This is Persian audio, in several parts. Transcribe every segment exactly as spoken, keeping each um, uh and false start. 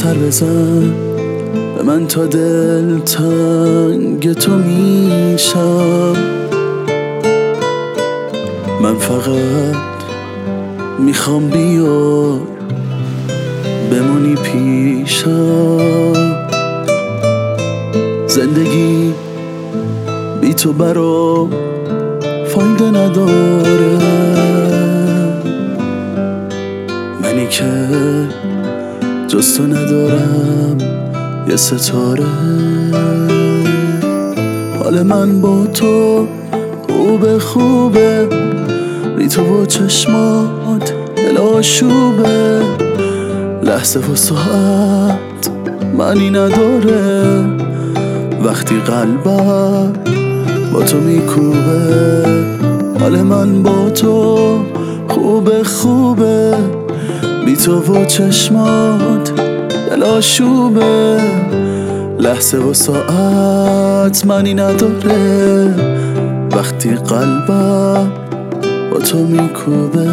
سر بزن به من تا دل تنگ تو میشم. من فقط میخوام بیای بمونی پیشم. زندگی بی تو برام فایده نداره، منی که جز تو ندارم یه ستاره. حال من با تو خوبه خوبه، بی تو با چشمات دل آشوبه. لحظه و ساعت معنی نداره وقتی قلبم با تو میکوبه. حال من با تو خوبه خوبه، بی تو و چشمات دل آشوبه. لحظه و ساعت معنی نداره وقتی قلبم با تو میکوبه.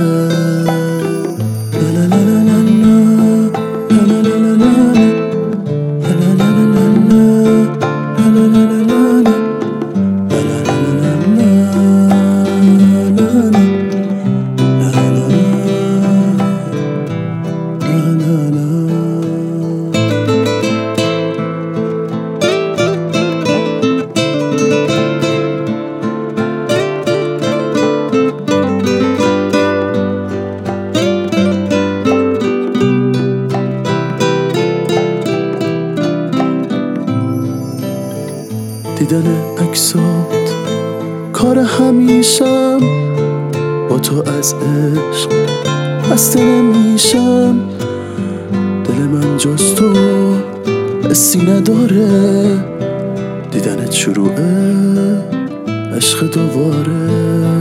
دیدن عکسات کار همیشم، با تو از عشق خسته نمیشم. دل من جز تو حسی نداره، دیدنت شروعه عشق دوباره.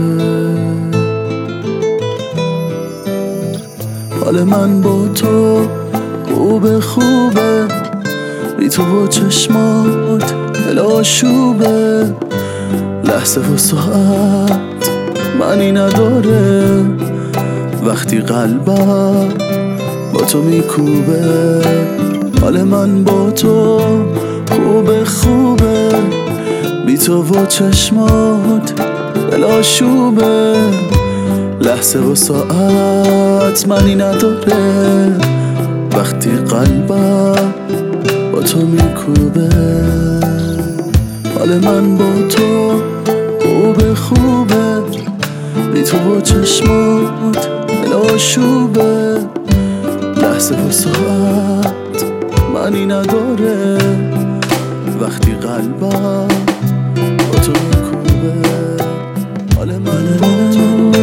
حال من با تو خوبه خوبه، بی تو با چشمات دل آشوبه. لحظه و ساعت معنی نداره وقتی قلبم با تو میکوبه. حال من با تو خوبه خوبه، بی تو و چشمات دل آشوبه. لحظه و ساعت معنی نداره وقتی قلبم با تو میکوبه. حال من با تو خوبه خوبه، بی تو با چشمات دل آشوبه. لحظه و ساعت معنی نداره وقتی قلبم با تو میکوبه. حال من با تو